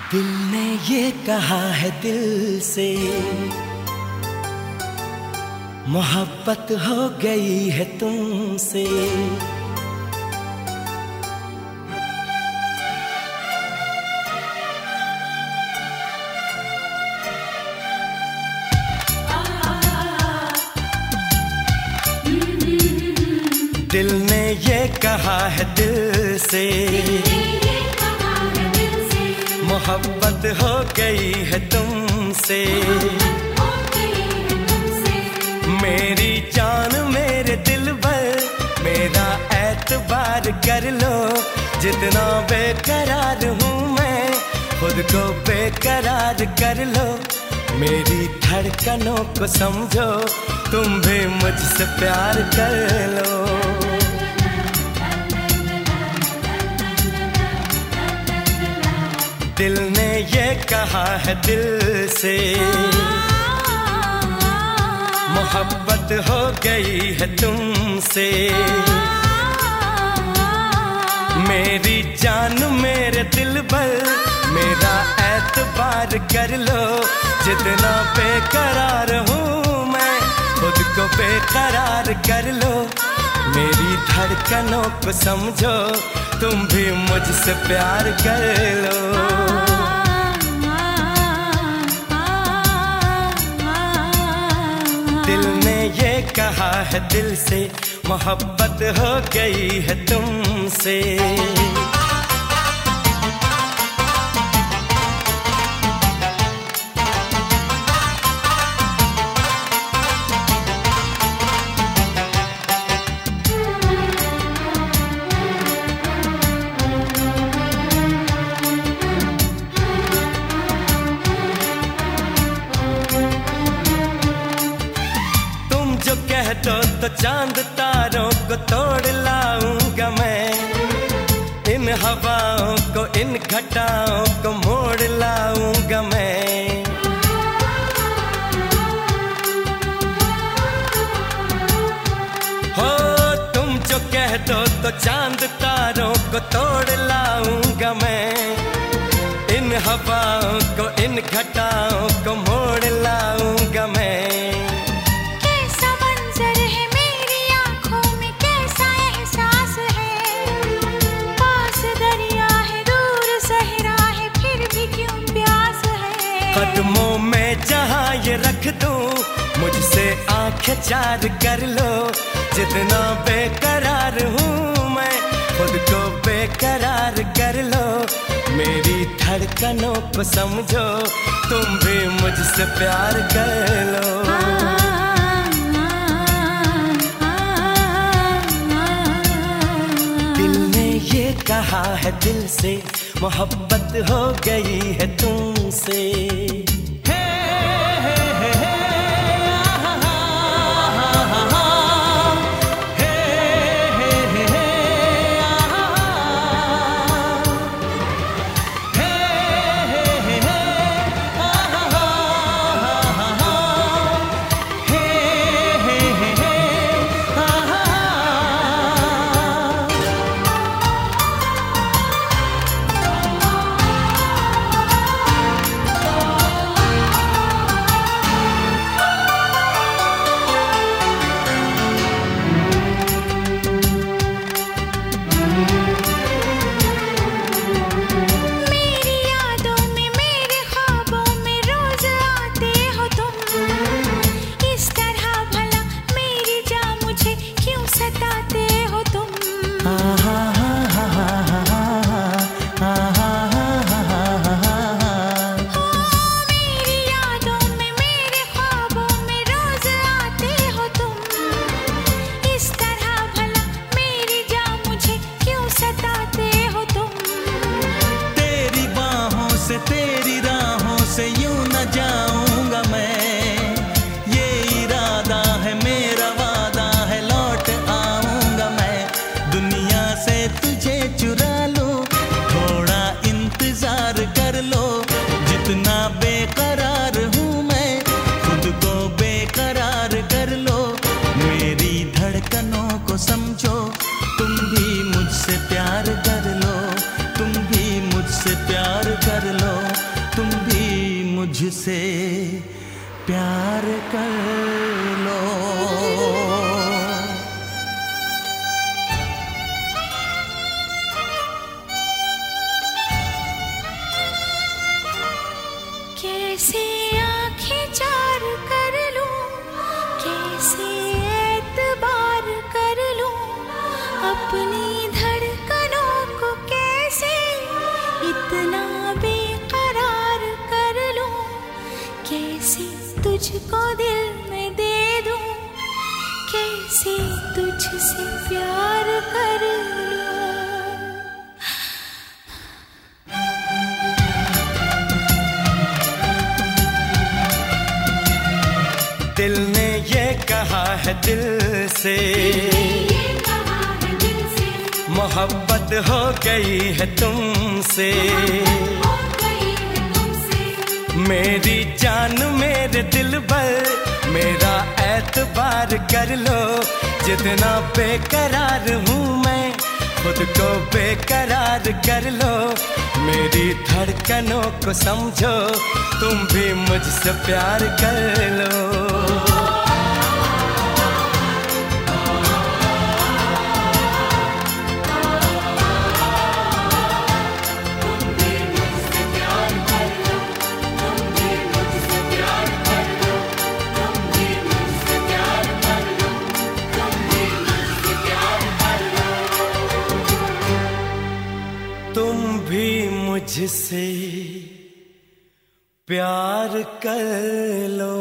दिल ने ये कहा है दिल से, मोहब्बत हो गई है तुमसे। दिल ने ये कहा है दिल से, मोहब्बत हो गई है तुमसे। मेरी जान मेरे दिल पर मेरा एतबार कर लो। जितना बेकरार हूँ मैं खुद को बेकरार कर लो। मेरी धड़कनों को समझो, तुम भी मुझसे प्यार कर लो। दिल ने ये कहा है दिल से, मोहब्बत हो गई है तुमसे। मेरी जान मेरे दिल पर मेरा एतबार कर लो। जितना बेकरार हूँ मैं खुद को बेकरार कर लो। मेरी धड़कनों को समझो, तुम भी मुझसे प्यार कर लो। दिल ने ये कहा है दिल से, मोहब्बत हो गई है तुमसे। कह दो तो चांद तारों को तोड़ लाऊंगा मैं। इन हवाओं को इन घटाओं को मोड़ लाऊंगा मैं। हो तुम जो कह दो तो चांद तारों को तोड़ लाऊंगा मैं। इन हवाओं को इन घटाओं को मोड़ लाऊंगा मैं। कदमों में जहाँ ये रख दूं, मुझसे आंखें चार कर लो। जितना बेकरार हूँ मैं खुद को बेकरार कर लो। मेरी धड़कनों को समझो, तुम भी मुझसे प्यार कर लो। दिल ने ये कहा है दिल से, मोहब्बत हो गई है तुमसे। प्यार कर लो। कैसे आंखें चार कर लूं, कैसे एतबार कर लूं, अपनी धड़कनों को कैसे इतना बेकरार कर लूं, कैसे तुझको दिल में दे दूं, कैसे तुझसे प्यार कर लूं। दिल ने ये कहा है दिल से, मोहब्बत हो गई है तुमसे। मेरी जान मेरे दिल पर मेरा एतबार कर लो, जितना बेकरार हूँ मैं खुद को बेकरार कर लो। मेरी धड़कनों को समझो, तुम भी मुझसे प्यार कर लो। तुम भी मुझसे प्यार कर लो।